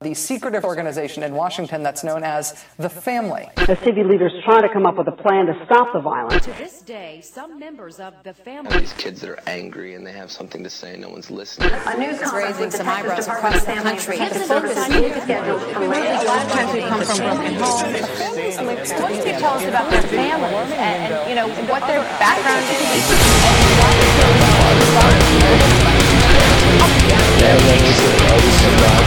the secretive organization in Washington that's known as the Family. The city leaders trying to come up with a plan to stop the violence. To this day, some members of the Family... These kids that are angry and they have something to say, no one's listening. A news is raising some eyebrows across the country. A lot of times we come from broken homes. What can you tell us about their families and you know, what their background is?